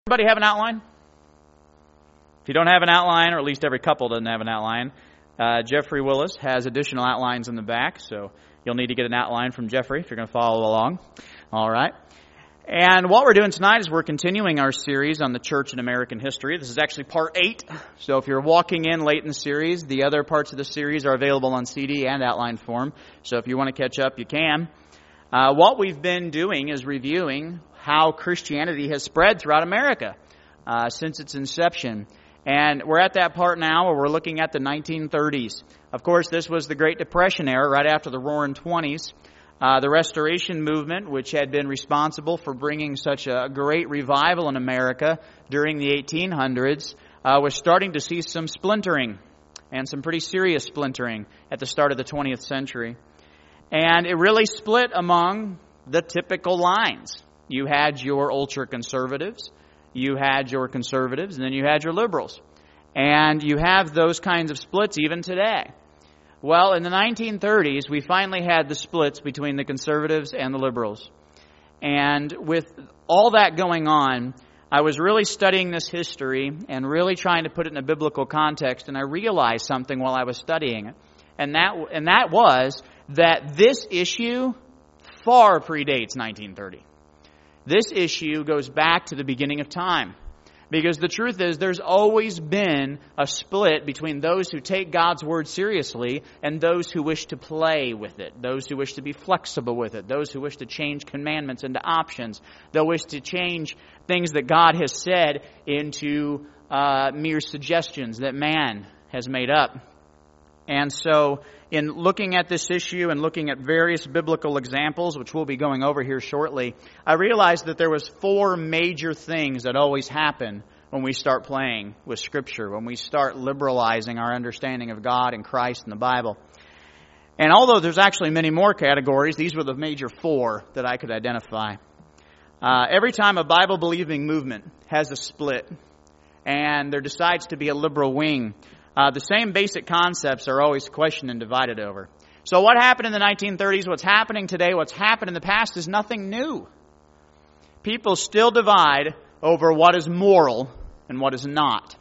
Everybody have an outline? If you don't have an outline, or at least every couple doesn't have an outline, Jeffrey Willis has additional outlines in the back, so you'll need to get an outline from Jeffrey if you're going to follow along. All right. And what we're doing tonight is we're continuing our series on the church in American history. This is actually part 8, so if you're walking in late in the series, the other parts of the series are available on CD and outline form, so if you want to catch up, you can. What we've been doing is reviewing how Christianity has spread throughout America since its inception. And we're at that part now where we're looking at the 1930s. Of course, this was the Great Depression era, right after the Roaring '20s. The Restoration Movement, which had been responsible for bringing such a great revival in America during the 1800s, was starting to see some splintering, and some pretty serious splintering at the start of the 20th century. And it really split among the typical lines. You had your ultra-conservatives, you had your conservatives, and then you had your liberals. And you have those kinds of splits even today. Well, in the 1930s, we finally had the splits between the conservatives and the liberals. And with all that going on, I was really studying this history and really trying to put it in a biblical context, and I realized something while I was studying it. And that was that this issue far predates 1930. This issue goes back to the beginning of time. Because the truth is, there's always been a split between those who take God's Word seriously and those who wish to play with it, those who wish to be flexible with it, those who wish to change commandments into options, those who wish to change things that God has said into mere suggestions that man has made up. And so, in looking at this issue and looking at various biblical examples, which we'll be going over here shortly, I realized that there was 4 major things that always happen when we start playing with Scripture, when we start liberalizing our understanding of God and Christ and the Bible. And although there's actually many more categories, these were the major 4 that I could identify. Every time a Bible-believing movement has a split and there decides to be a liberal wing, the same basic concepts are always questioned and divided over. So what happened in the 1930s, what's happening today, what's happened in the past is nothing new. People still divide over what is moral and what is not.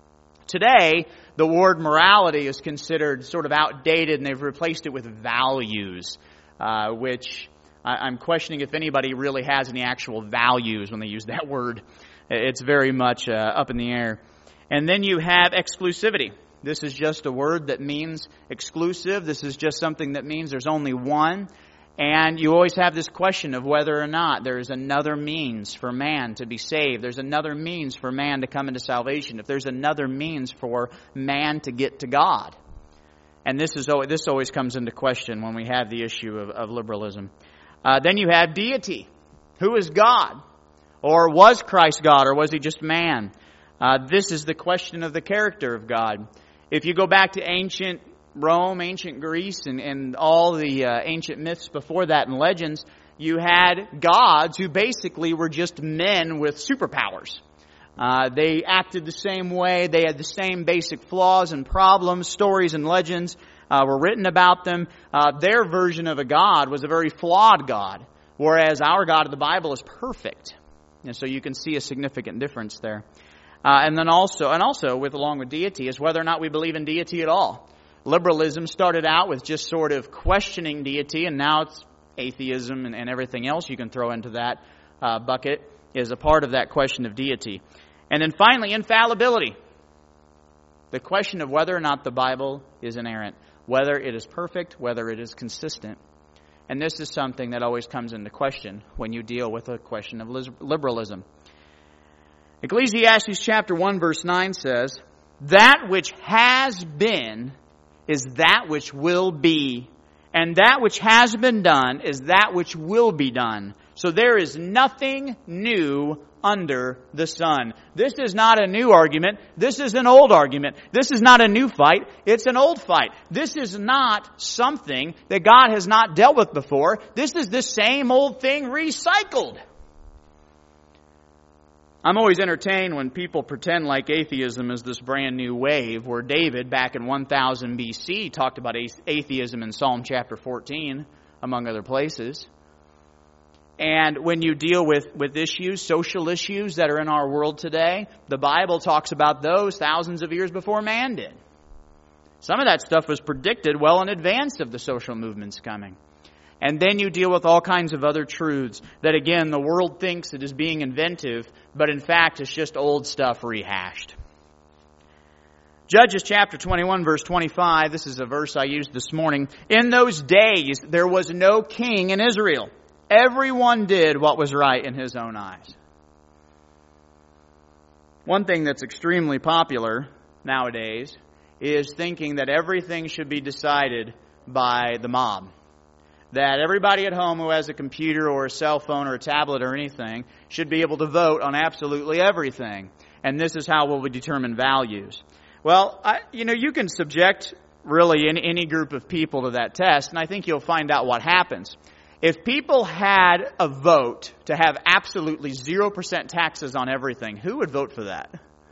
Today, the word morality is considered sort of outdated, and they've replaced it with values, which I'm questioning if anybody really has any actual values when they use that word. It's very much up in the air. And then you have exclusivity. This is just a word that means exclusive. This is just something that means there's only one. And you always have this question of whether or not there is another means for man to be saved. There's another means for man to come into salvation. If there's another means for man to get to God. And this always comes into question when we have the issue of liberalism. Then you have deity. Who is God? Or was Christ God? Or was he just man? This is the question of the character of God. If you go back to ancient Rome, ancient Greece, and all the ancient myths before that and legends, you had gods who basically were just men with superpowers. They acted the same way. They had the same basic flaws and problems. Stories and legends were written about them. Their version of a god was a very flawed god, whereas our God of the Bible is perfect. And so you can see a significant difference there. And also along with deity is whether or not we believe in deity at all. Liberalism started out with just sort of questioning deity, and now it's atheism and everything else you can throw into that bucket is a part of that question of deity. And then finally, infallibility. The question of whether or not the Bible is inerrant, whether it is perfect, whether it is consistent. And this is something that always comes into question when you deal with a question of liberalism. Ecclesiastes chapter 1 verse 9 says, "That which has been is that which will be, and that which has been done is that which will be done. So there is nothing new under the sun." This is not a new argument. This is an old argument. This is not a new fight. It's an old fight. This is not something that God has not dealt with before. This is the same old thing recycled. I'm always entertained when people pretend like atheism is this brand new wave, where David, back in 1000 BC, talked about atheism in Psalm chapter 14, among other places. And when you deal with issues, social issues that are in our world today, the Bible talks about those thousands of years before man did. Some of that stuff was predicted well in advance of the social movements coming. And then you deal with all kinds of other truths that, again, the world thinks it is being inventive, but in fact it's just old stuff rehashed. Judges chapter 21, verse 25, this is a verse I used this morning. In those days there was no king in Israel. Everyone did what was right in his own eyes. One thing that's extremely popular nowadays is thinking that everything should be decided by the mob. That everybody at home who has a computer or a cell phone or a tablet or anything should be able to vote on absolutely everything. And this is how we determine values. Well, you can subject really any group of people to that test, and I think you'll find out what happens. If people had a vote to have absolutely 0% taxes on everything, who would vote for that?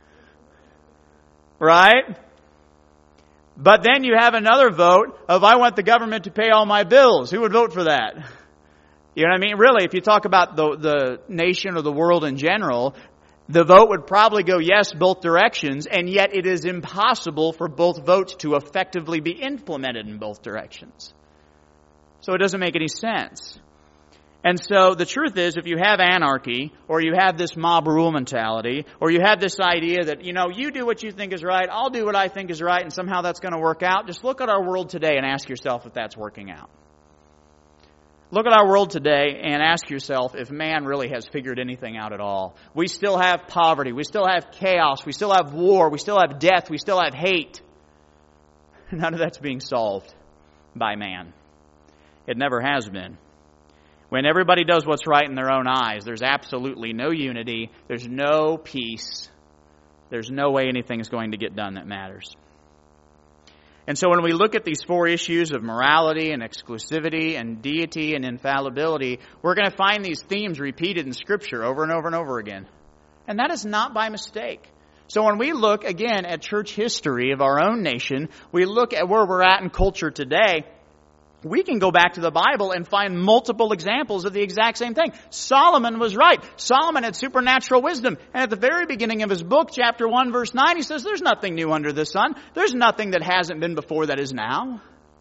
Right? But then you have another vote of, I want the government to pay all my bills. Who would vote for that? You know what I mean? Really, if you talk about the nation or the world in general, the vote would probably go yes both directions, and yet it is impossible for both votes to effectively be implemented in both directions. So it doesn't make any sense. And so the truth is, if you have anarchy, or you have this mob rule mentality, or you have this idea that, you do what you think is right, I'll do what I think is right, and somehow that's going to work out, just look at our world today and ask yourself if that's working out. Look at our world today and ask yourself if man really has figured anything out at all. We still have poverty, we still have chaos, we still have war, we still have death, we still have hate. None of that's being solved by man. It never has been. When everybody does what's right in their own eyes, there's absolutely no unity, there's no peace, there's no way anything is going to get done that matters. And so when we look at these four issues of morality and exclusivity and deity and infallibility, we're going to find these themes repeated in Scripture over and over and over again. And that is not by mistake. So when we look, again, at church history of our own nation, we look at where we're at in culture today, we can go back to the Bible and find multiple examples of the exact same thing. Solomon was right. Solomon had supernatural wisdom. And at the very beginning of his book, chapter 1, verse 9, he says, there's nothing new under the sun. There's nothing that hasn't been before that is now.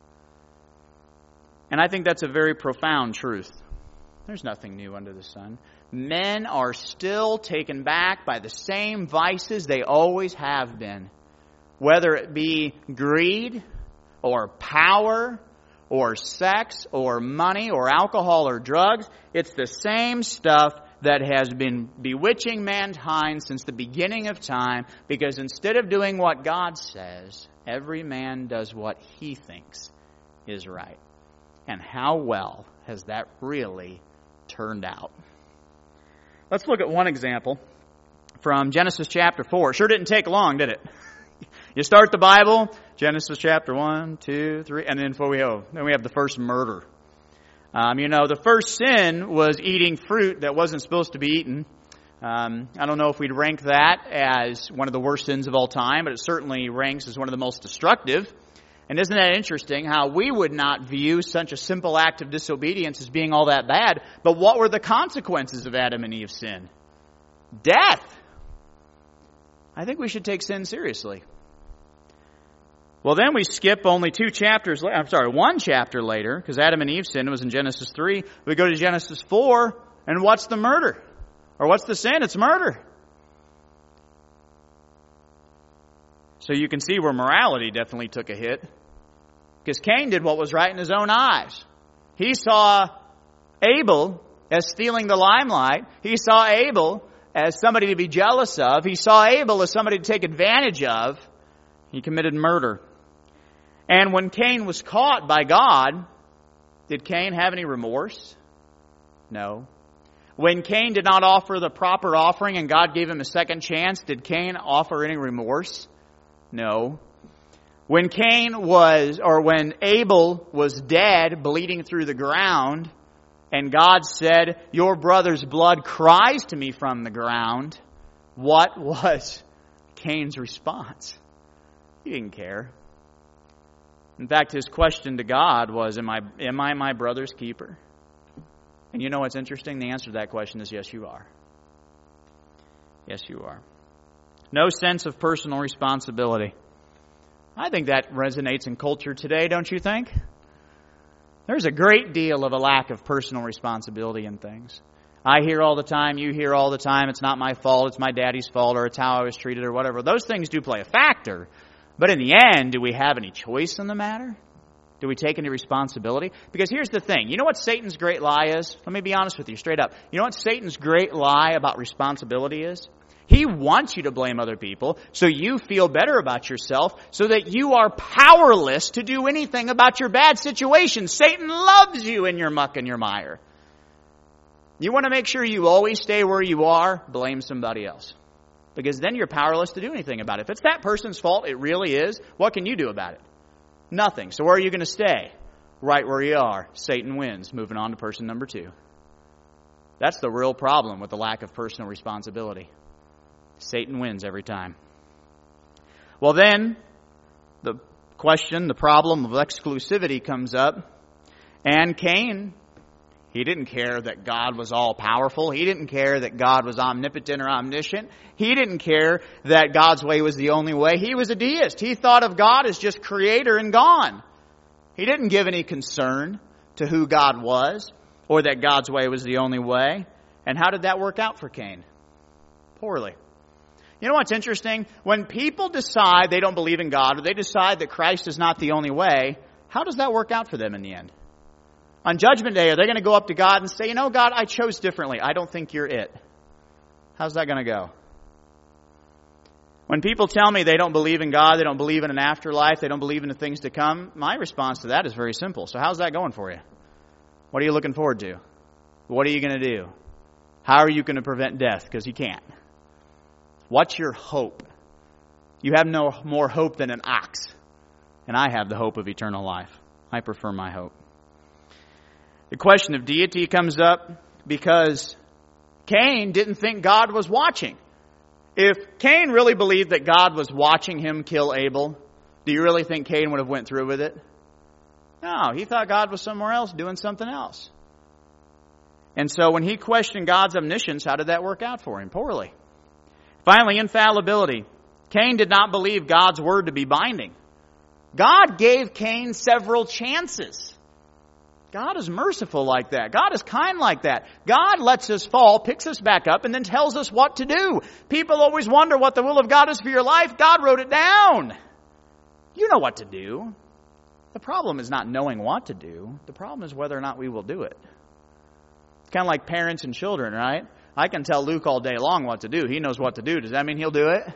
And I think that's a very profound truth. There's nothing new under the sun. Men are still taken back by the same vices they always have been. Whether it be greed or power or sex, or money, or alcohol, or drugs. It's the same stuff that has been bewitching mankind since the beginning of time, because instead of doing what God says, every man does what he thinks is right. And how well has that really turned out? Let's look at one example from Genesis chapter 4. Sure didn't take long, did it? You start the Bible, Genesis chapter 1, 2, 3, and then we have the first murder. The first sin was eating fruit that wasn't supposed to be eaten. I don't know if we'd rank that as one of the worst sins of all time, but it certainly ranks as one of the most destructive. And isn't that interesting how we would not view such a simple act of disobedience as being all that bad, but what were the consequences of Adam and Eve's sin? Death! I think we should take sin seriously. Well, then we skip only one chapter later, because Adam and Eve's sin was in Genesis 3. We go to Genesis 4, and what's the murder? Or what's the sin? It's murder. So you can see where morality definitely took a hit. Because Cain did what was right in his own eyes. He saw Abel as stealing the limelight. He saw Abel as somebody to be jealous of. He saw Abel as somebody to take advantage of. He committed murder. And when Cain was caught by God, did Cain have any remorse? No. When Cain did not offer the proper offering and God gave him a second chance, did Cain offer any remorse? No. When Abel was dead, bleeding through the ground, and God said, your brother's blood cries to me from the ground, what was Cain's response? He didn't care. In fact, his question to God was, am I my brother's keeper? And you know what's interesting? The answer to that question is yes, you are. Yes, you are. No sense of personal responsibility. I think that resonates in culture today, don't you think? There's a great deal of a lack of personal responsibility in things. I hear all the time, you hear all the time, it's not my fault, it's my daddy's fault, or it's how I was treated, or whatever. Those things do play a factor. But in the end, do we have any choice in the matter? Do we take any responsibility? Because here's the thing. You know what Satan's great lie is? Let me be honest with you, straight up. You know what Satan's great lie about responsibility is? He wants you to blame other people so you feel better about yourself, so that you are powerless to do anything about your bad situation. Satan loves you in your muck and your mire. You want to make sure you always stay where you are? Blame somebody else. Because then you're powerless to do anything about it. If it's that person's fault, it really is, what can you do about it? Nothing. So where are you going to stay? Right where you are. Satan wins. Moving on to person number 2. That's the real problem with the lack of personal responsibility. Satan wins every time. Well then, the question, the problem of exclusivity comes up. And Cain, he didn't care that God was all-powerful. He didn't care that God was omnipotent or omniscient. He didn't care that God's way was the only way. He was a deist. He thought of God as just creator and gone. He didn't give any concern to who God was or that God's way was the only way. And how did that work out for Cain? Poorly. You know what's interesting? When people decide they don't believe in God, or they decide that Christ is not the only way, how does that work out for them in the end? On Judgment Day, are they going to go up to God and say, you know, God, I chose differently. I don't think you're it. How's that going to go? When people tell me they don't believe in God, they don't believe in an afterlife, they don't believe in the things to come, my response to that is very simple. So how's that going for you? What are you looking forward to? What are you going to do? How are you going to prevent death? Because you can't. What's your hope? You have no more hope than an ox. And I have the hope of eternal life. I prefer my hope. The question of deity comes up because Cain didn't think God was watching. If Cain really believed that God was watching him kill Abel, do you really think Cain would have went through with it? No, he thought God was somewhere else doing something else. And so when he questioned God's omniscience, how did that work out for him? Poorly. Finally, infallibility. Cain did not believe God's word to be binding. God gave Cain several chances. God is merciful like that. God is kind like that. God lets us fall, picks us back up, and then tells us what to do. People always wonder what the will of God is for your life. God wrote it down. You know what to do. The problem is not knowing what to do. The problem is whether or not we will do it. It's kind of like parents and children, right? I can tell Luke all day long what to do. He knows what to do. Does that mean he'll do it?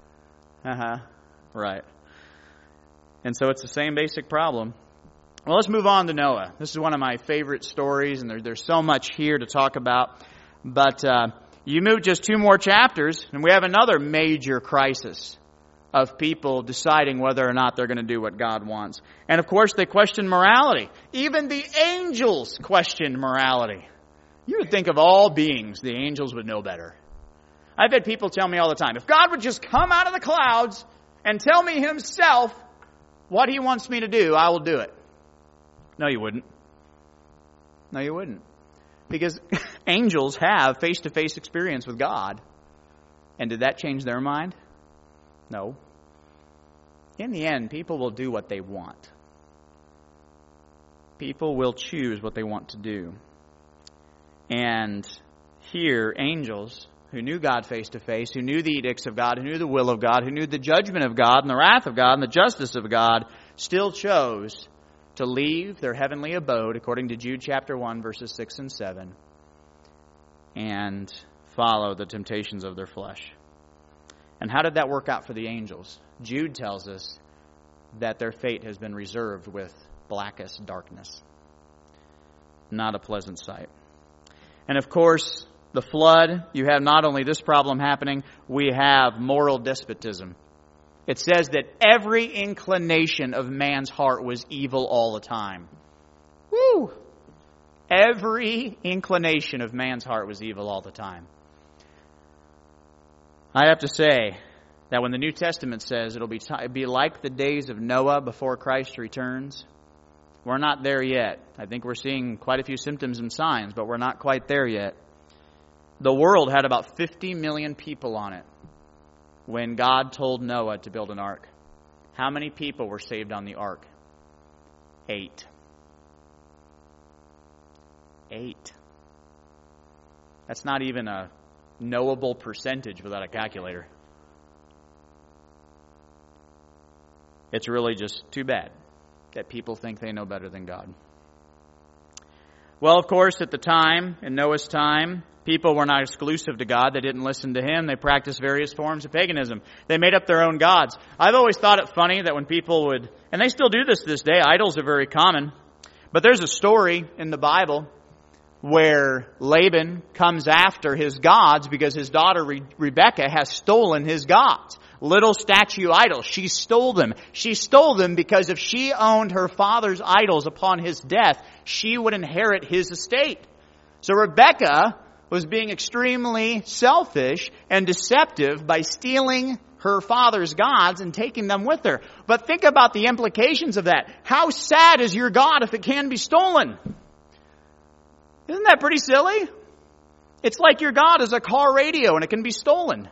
Right. And so it's the same basic problem. Well, let's move on to Noah. This is one of my favorite stories, and there's so much here to talk about. But you move just 2 more chapters, and we have another major crisis of people deciding whether or not they're going to do what God wants. And of course, they question morality. Even the angels questioned morality. You would think of all beings, the angels would know better. I've had people tell me all the time, if God would just come out of the clouds and tell me himself what he wants me to do, I will do it. No, you wouldn't. No, you wouldn't. Because angels have face-to-face experience with God. And did that change their mind? No. In the end, people will do what they want. People will choose what they want to do. And here, angels who knew God face-to-face, who knew the edicts of God, who knew the will of God, who knew the judgment of God and the wrath of God and the justice of God, still chose to leave their heavenly abode, according to Jude chapter 1, verses 6 and 7, and follow the temptations of their flesh. And how did that work out for the angels? Jude tells us that their fate has been reserved with blackest darkness. Not a pleasant sight. And of course, the flood, you have not only this problem happening, we have moral despotism. It says that every inclination of man's heart was evil all the time. Woo! Every inclination of man's heart was evil all the time. I have to say that when the New Testament says it'll be like the days of Noah before Christ returns, We're not there yet. I think we're seeing quite a few symptoms and signs, but we're not quite there yet. The world had about 50 million people on it when God told Noah to build an ark. How many people were saved on the ark? 8. 8. That's not even a knowable percentage without a calculator. It's really just too bad that people think they know better than God. Well, of course, at the time, in Noah's time, people were not exclusive to God. They didn't listen to Him. They practiced various forms of paganism. They made up their own gods. I've always thought it funny that when people would, and they still do this to this day, idols are very common. But there's a story in the Bible where Laban comes after his gods because his daughter Rebekah has stolen his gods. Little statue idols. She stole them. She stole them because if she owned her father's idols upon his death, she would inherit his estate. So Rebekah was being extremely selfish and deceptive by stealing her father's gods and taking them with her. But think about the implications of that. How sad is your God if it can be stolen? Isn't that pretty silly? It's like your God is a car radio and it can be stolen.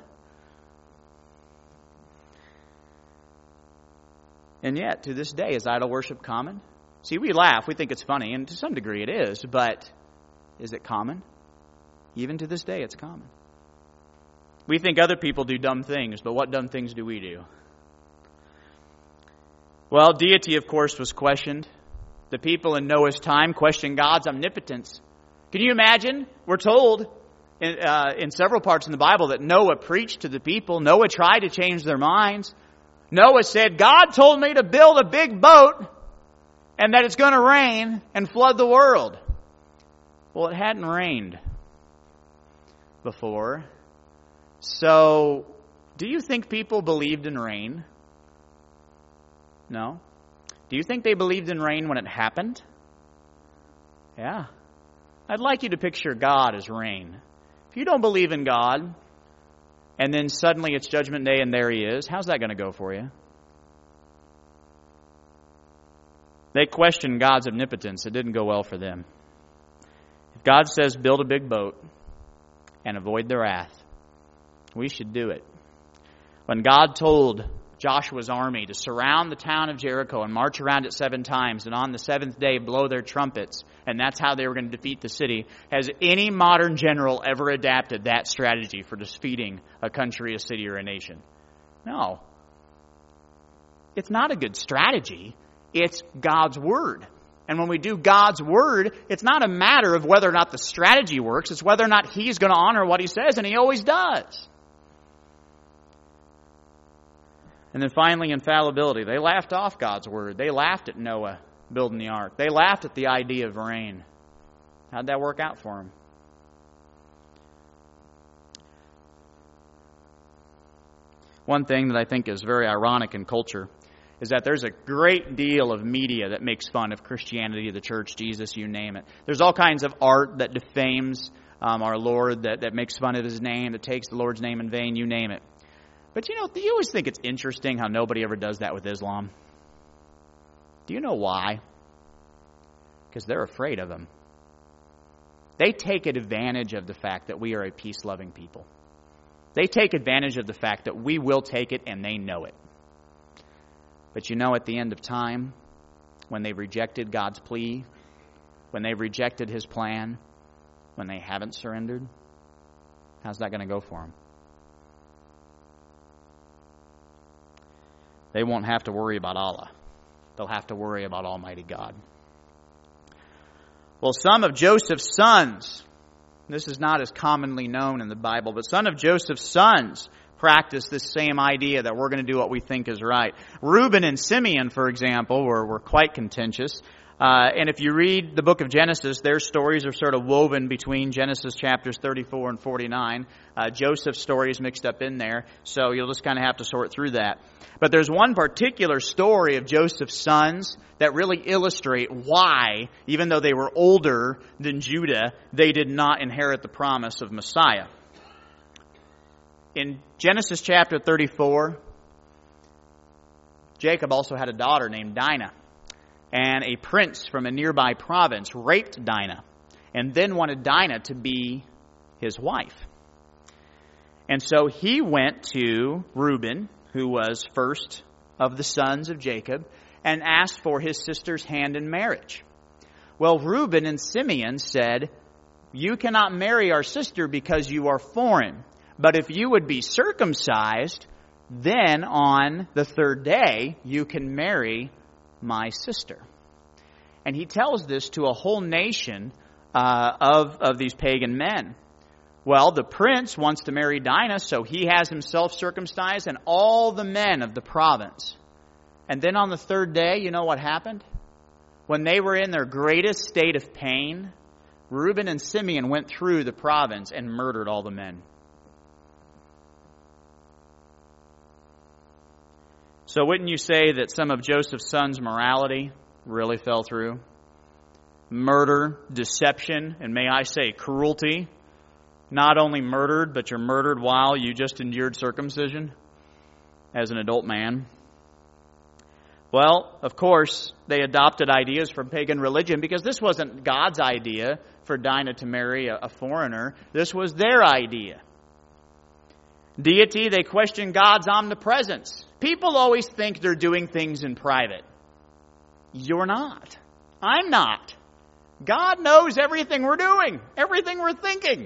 And yet, to this day, is idol worship common? See, we laugh. We think it's funny, and to some degree it is. But is it common? Even to this day, it's common. We think other people do dumb things, but what dumb things do we do? Well, deity, of course, was questioned. The people in Noah's time questioned God's omnipotence. Can you imagine? We're told in several parts in the Bible that Noah preached to the people. Noah tried to change their minds. Noah said, God told me to build a big boat and that it's going to rain and flood the world. Well, it hadn't rained before. So, do you think people believed in rain? No. Do you think they believed in rain when it happened? Yeah. I'd like you to picture God as rain. If you don't believe in God, and then suddenly it's Judgment Day and there He is, how's that going to go for you? They questioned God's omnipotence. It didn't go well for them. If God says build a big boat and avoid the wrath, we should do it. When God told Joshua's army to surround the town of Jericho and march around it 7 times, and on the 7th day blow their trumpets, and that's how they were going to defeat the city, has any modern general ever adapted that strategy for defeating a country, a city, or a nation? No. It's not a good strategy. It's God's Word. And when we do God's Word, it's not a matter of whether or not the strategy works. It's whether or not He's going to honor what He says, and He always does. And then finally, infallibility. They laughed off God's Word. They laughed at Noah building the ark. They laughed at the idea of rain. How'd that work out for them? One thing that I think is very ironic in culture is that there's a great deal of media that makes fun of Christianity, the church, Jesus, you name it. There's all kinds of art that defames our Lord, that makes fun of His name, that takes the Lord's name in vain, you name it. But you know, do you always think it's interesting how nobody ever does that with Islam? Do you know why? Because they're afraid of Him. They take advantage of the fact that we are a peace-loving people. They take advantage of the fact that we will take it and they know it. But you know, at the end of time, when they've rejected God's plea, when they've rejected His plan, when they haven't surrendered, how's that going to go for them? They won't have to worry about Allah. They'll have to worry about Almighty God. Well, some of Joseph's sons, this is not as commonly known in the Bible, but some of Joseph's sons practice this same idea that we're going to do what we think is right. Reuben and Simeon, for example, were quite contentious. And if you read the book of Genesis, their stories are sort of woven between Genesis chapters 34 and 49. Joseph's story is mixed up in there, so you'll just kind of have to sort through that. But there's one particular story of Joseph's sons that really illustrate why, even though they were older than Judah, they did not inherit the promise of Messiah. In Genesis chapter 34, Jacob also had a daughter named Dinah. and a prince from a nearby province raped Dinah and then wanted Dinah to be his wife. And so he went to Reuben, who was first of the sons of Jacob, and asked for his sister's hand in marriage. Well, Reuben and Simeon said, "You cannot marry our sister because you are foreign. But if you would be circumcised, then on the third day you can marry my sister." And he tells this to a whole nation of these pagan men. Well, the prince wants to marry Dinah, so he has himself circumcised and all the men of the province. And then on the third day, you know what happened? When they were in their greatest state of pain, Reuben and Simeon went through the province and murdered all the men. So wouldn't you say that some of Joseph's sons' morality really fell through? Murder, deception, and may I say cruelty. Not only murdered, but you're murdered while you just endured circumcision as an adult man. Well, of course, they adopted ideas from pagan religion because this wasn't God's idea for Dinah to marry a foreigner. This was their idea. Deity, they question God's omnipresence. People always think they're doing things in private. You're not. I'm not. God knows everything we're doing, everything we're thinking.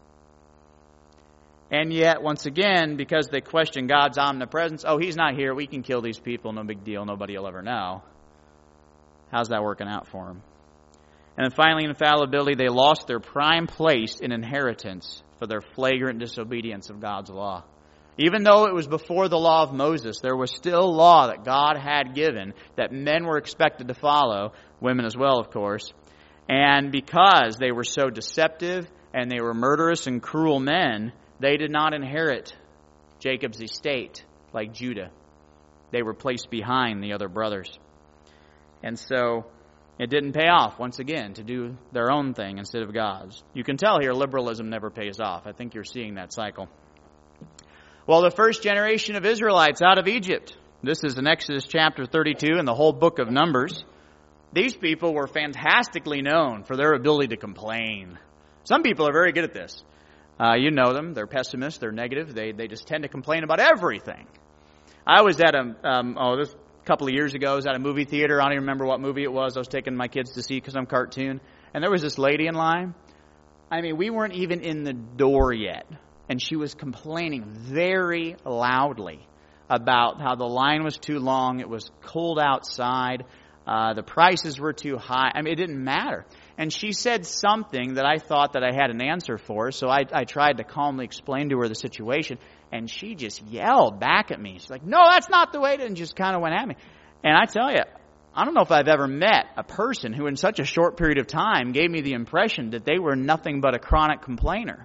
And yet, once again, because they question God's omnipresence, oh, he's not here, we can kill these people, no big deal, nobody will ever know. How's that working out for them? And then finally, infallibility, they lost their prime place in inheritance for their flagrant disobedience of God's law. Even though it was before the law of Moses, there was still law that God had given that men were expected to follow, women as well, of course. And because they were so deceptive and they were murderous and cruel men, they did not inherit Jacob's estate like Judah. They were placed behind the other brothers. And so it didn't pay off, once again, to do their own thing instead of God's. You can tell here liberalism never pays off. I think you're seeing that cycle. Well, the first generation of Israelites out of Egypt. This is in Exodus chapter 32 and the whole book of Numbers. These people were fantastically known for their ability to complain. Some people are very good at this. You know them. They're pessimists. They're negative. They just tend to complain about everything. I was at this couple of years ago, I was at a movie theater. I don't even remember what movie it was. I was taking my kids to see because I'm cartoon. And there was this lady in line. I mean, we weren't even in the door yet. And she was complaining very loudly about how the line was too long. It was cold outside. The prices were too high. I mean, it didn't matter. And she said something that I thought that I had an answer for. So I tried to calmly explain to her the situation. And she just yelled back at me. She's like, "No, that's not the way it is," and just kind of went at me. And I tell you, I don't know if I've ever met a person who in such a short period of time gave me the impression that they were nothing but a chronic complainer.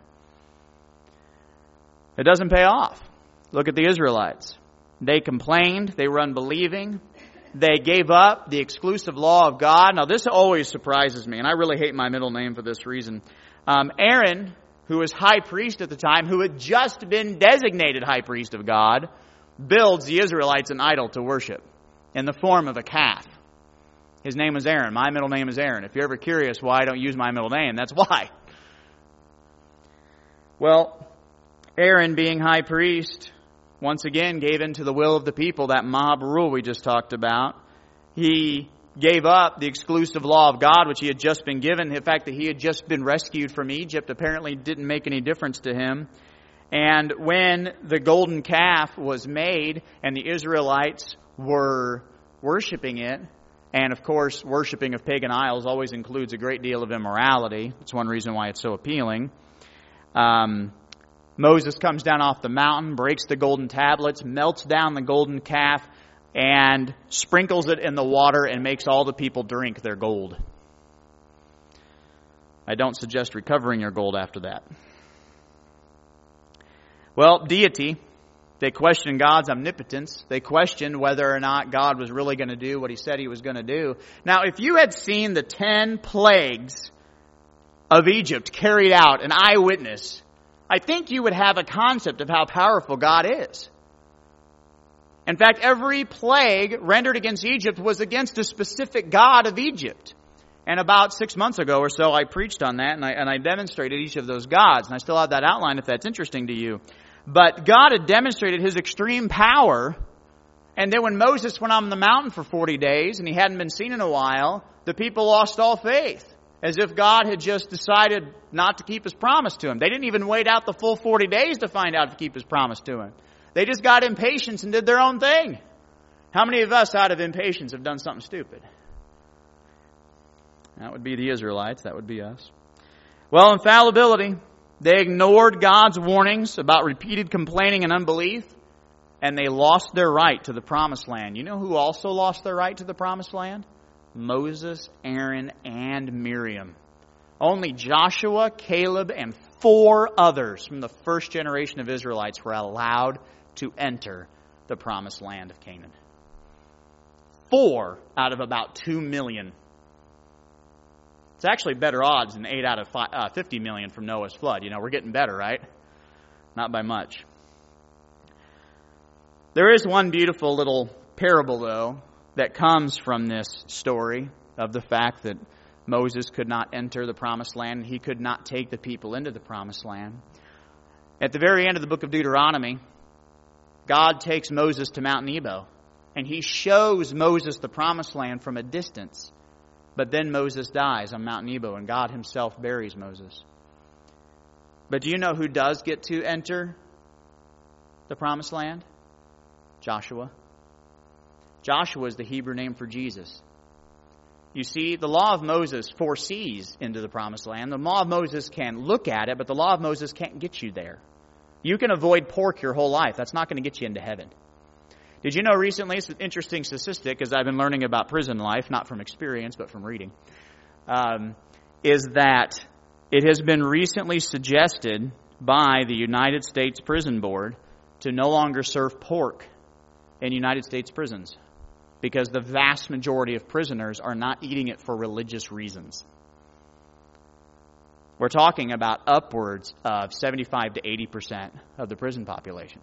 It doesn't pay off. Look at the Israelites. They complained. They were unbelieving. They gave up the exclusive law of God. Now, this always surprises me, and I really hate my middle name for this reason. Aaron, who was high priest at the time, who had just been designated high priest of God, builds the Israelites an idol to worship in the form of a calf. His name was Aaron. My middle name is Aaron. If you're ever curious why I don't use my middle name, that's why. Well, Aaron, being high priest, once again gave in to the will of the people, that mob rule we just talked about. He gave up the exclusive law of God, which he had just been given. The fact that he had just been rescued from Egypt apparently didn't make any difference to him. And when the golden calf was made and the Israelites were worshiping it, and of course, worshiping of pagan idols always includes a great deal of immorality. That's one reason why it's so appealing. Moses comes down off the mountain, breaks the golden tablets, melts down the golden calf, and sprinkles it in the water and makes all the people drink their gold. I don't suggest recovering your gold after that. Well, deity. They questioned God's omnipotence. They questioned whether or not God was really going to do what he said he was going to do. Now, if you had seen the 10 plagues of Egypt carried out, an eyewitness, I think you would have a concept of how powerful God is. In fact, every plague rendered against Egypt was against a specific god of Egypt. And about 6 months ago or so, I preached on that, and I demonstrated each of those gods. And I still have that outline if that's interesting to you. But God had demonstrated His extreme power. And then when Moses went on the mountain for 40 days, and he hadn't been seen in a while, the people lost all faith. As if God had just decided not to keep His promise to him. They didn't even wait out the full 40 days to find out to keep His promise to him. They just got impatient and did their own thing. How many of us out of impatience have done something stupid? That would be the Israelites. That would be us. Well, infallibility. They ignored God's warnings about repeated complaining and unbelief, and they lost their right to the promised land. You know who also lost their right to the promised land? Moses, Aaron, and Miriam. Only Joshua, Caleb, and 4 others from the first generation of Israelites were allowed to enter the promised land of Canaan. 4 out of about 2 million. It's actually better odds than 8 out of 50 million from Noah's flood. You know, we're getting better, right? Not by much. There is one beautiful little parable, though, that comes from this story of the fact that Moses could not enter the promised land. He could not take the people into the promised land. At the very end of the book of Deuteronomy, God takes Moses to Mount Nebo, and He shows Moses the promised land from a distance. But then Moses dies on Mount Nebo, and God Himself buries Moses. But do you know who does get to enter the promised land? Joshua. Joshua is the Hebrew name for Jesus. You see, the law of Moses foresees into the promised land. The law of Moses can look at it, but the law of Moses can't get you there. You can avoid pork your whole life. That's not going to get you into heaven. Did you know recently, it's an interesting statistic, as I've been learning about prison life, not from experience, but from reading, is that it has been recently suggested by the United States Prison Board to no longer serve pork in United States prisons, because the vast majority of prisoners are not eating it for religious reasons. We're talking about upwards of 75 to 80% of the prison population.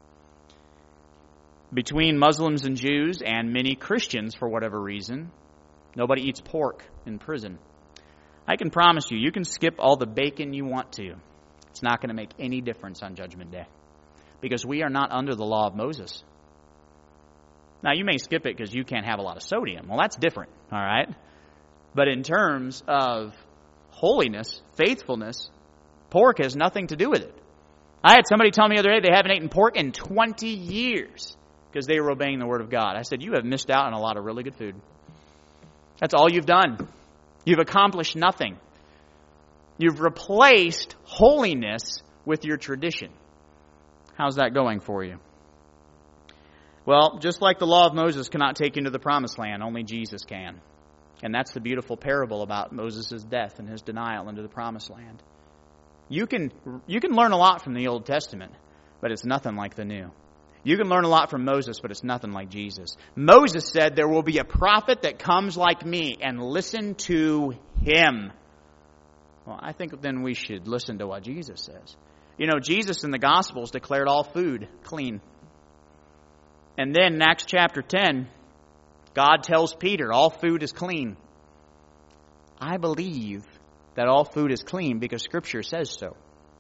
Between Muslims and Jews and many Christians, for whatever reason, nobody eats pork in prison. I can promise you, you can skip all the bacon you want to. It's not going to make any difference on Judgment Day, because we are not under the law of Moses. Now, you may skip it because you can't have a lot of sodium. Well, that's different, all right? But in terms of holiness, faithfulness, pork has nothing to do with it. I had somebody tell me the other day they haven't eaten pork in 20 years because they were obeying the Word of God. I said, you have missed out on a lot of really good food. That's all you've done. You've accomplished nothing. You've replaced holiness with your tradition. How's that going for you? Well, just like the law of Moses cannot take you into the promised land, only Jesus can. And that's the beautiful parable about Moses' death and his denial into the promised land. You can learn a lot from the Old Testament, but it's nothing like the New. You can learn a lot from Moses, but it's nothing like Jesus. Moses said, there will be a prophet that comes like me, and listen to him. Well, I think then we should listen to what Jesus says. You know, Jesus in the Gospels declared all food clean. And then in Acts chapter 10, God tells Peter, all food is clean. I believe that all food is clean because Scripture says so.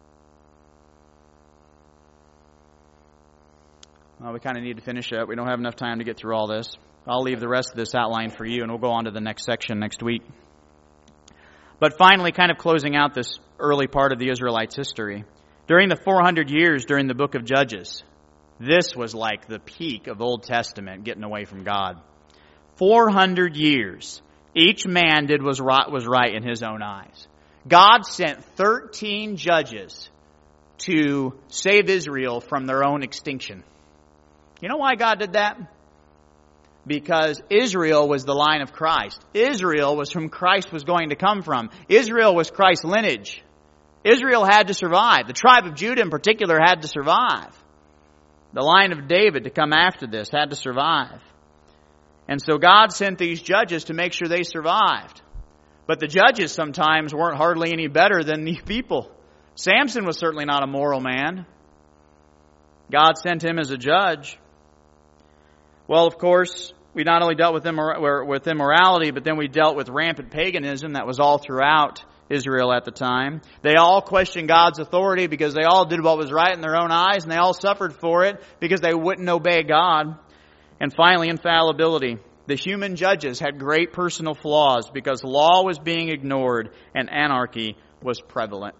Well, we kind of need to finish up. We don't have enough time to get through all this. I'll leave the rest of this outline for you, and we'll go on to the next section next week. But finally, kind of closing out this early part of the Israelites' history, during the 400 years during the book of Judges, this was like the peak of Old Testament getting away from God. 400 years. Each man did what was right in his own eyes. God sent 13 judges to save Israel from their own extinction. You know why God did that? Because Israel was the line of Christ. Israel was whom Christ was going to come from. Israel was Christ's lineage. Israel had to survive. The tribe of Judah in particular had to survive. The line of David to come after this had to survive. And so God sent these judges to make sure they survived. But the judges sometimes weren't hardly any better than the people. Samson was certainly not a moral man. God sent him as a judge. Well, of course, we not only dealt with immorality, but then we dealt with rampant paganism that was all throughout Israel at the time. They all questioned God's authority because they all did what was right in their own eyes, and they all suffered for it because they wouldn't obey God. And finally, infallibility. The human judges had great personal flaws because law was being ignored and anarchy was prevalent.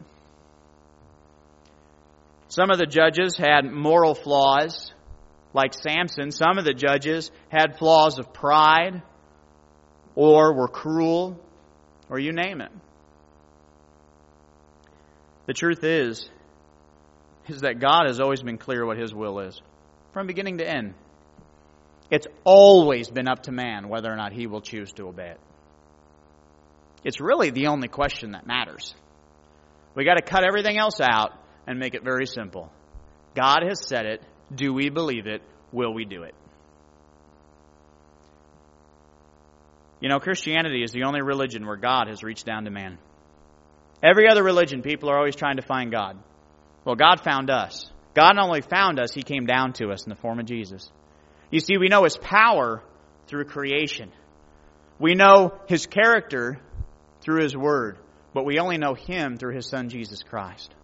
Some of the judges had moral flaws, like Samson. Some of the judges had flaws of pride, or were cruel, or you name it. The truth is that God has always been clear what His will is, from beginning to end. It's always been up to man whether or not he will choose to obey it. It's really the only question that matters. We got to cut everything else out and make it very simple. God has said it. Do we believe it? Will we do it? You know, Christianity is the only religion where God has reached down to man. Every other religion, people are always trying to find God. Well, God found us. God not only found us, He came down to us in the form of Jesus. You see, we know His power through creation. We know His character through His Word, but we only know Him through His Son, Jesus Christ.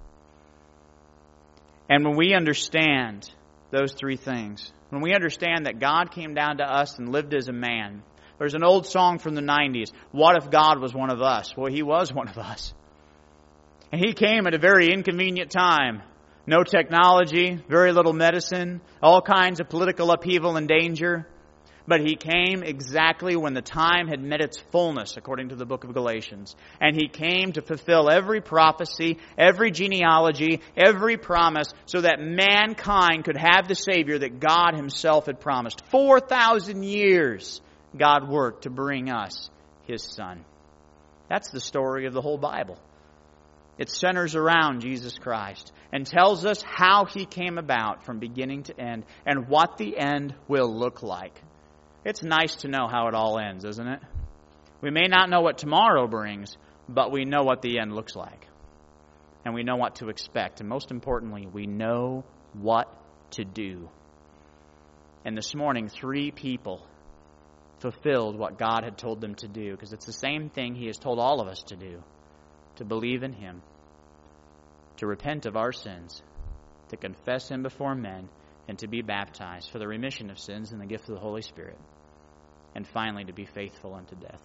And when we understand those three things, when we understand that God came down to us and lived as a man, there's an old song from the 90s, "What if God was one of us?" Well, He was one of us. And He came at a very inconvenient time. No technology, very little medicine, all kinds of political upheaval and danger. But He came exactly when the time had met its fullness, according to the book of Galatians. And He came to fulfill every prophecy, every genealogy, every promise, so that mankind could have the Savior that God Himself had promised. 4,000 years God worked to bring us His Son. That's the story of the whole Bible. It centers around Jesus Christ and tells us how He came about from beginning to end and what the end will look like. It's nice to know how it all ends, isn't it? We may not know what tomorrow brings, but we know what the end looks like. And we know what to expect. And most importantly, we know what to do. And this morning, 3 people fulfilled what God had told them to do, because it's the same thing He has told all of us to do. To believe in Him, to repent of our sins, to confess Him before men, and to be baptized for the remission of sins and the gift of the Holy Spirit, and finally to be faithful unto death.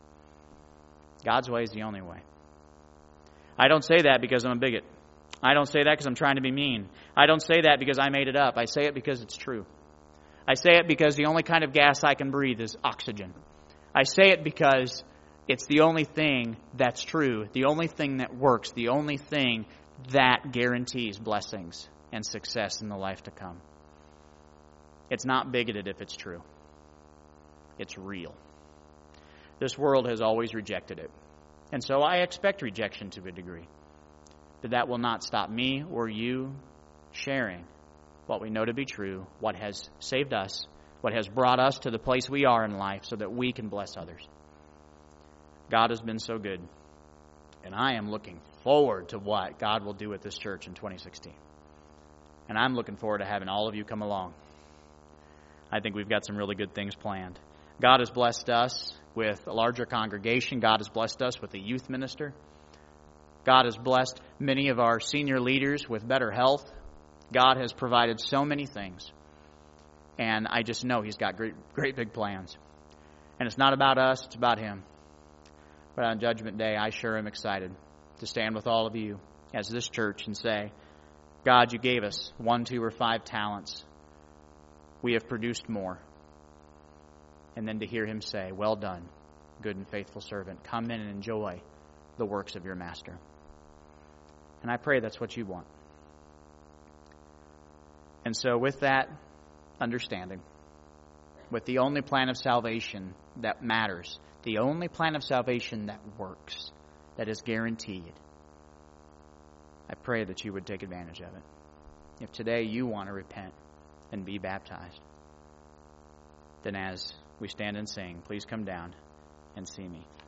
God's way is the only way. I don't say that because I'm a bigot. I don't say that because I'm trying to be mean. I don't say that because I made it up. I say it because it's true. I say it because the only kind of gas I can breathe is oxygen. I say it because it's the only thing that's true, the only thing that works, the only thing that guarantees blessings and success in the life to come. It's not bigoted if it's true. It's real. This world has always rejected it. And so I expect rejection to a degree. But that will not stop me or you sharing what we know to be true, what has saved us, what has brought us to the place we are in life so that we can bless others. God has been so good. And I am looking forward to what God will do with this church in 2016. And I'm looking forward to having all of you come along. I think we've got some really good things planned. God has blessed us with a larger congregation. God has blessed us with a youth minister. God has blessed many of our senior leaders with better health. God has provided so many things. And I just know He's got great big plans. And it's not about us, it's about Him. But on Judgment Day, I sure am excited to stand with all of you as this church and say, God, You gave us 1, 2, or 5 talents. We have produced more. And then to hear Him say, well done, good and faithful servant. Come in and enjoy the works of your master. And I pray that's what You want. And so with that understanding, with the only plan of salvation that matters, the only plan of salvation that works, that is guaranteed, I pray that You would take advantage of it. If today you want to repent and be baptized, then as we stand and sing, please come down and see me.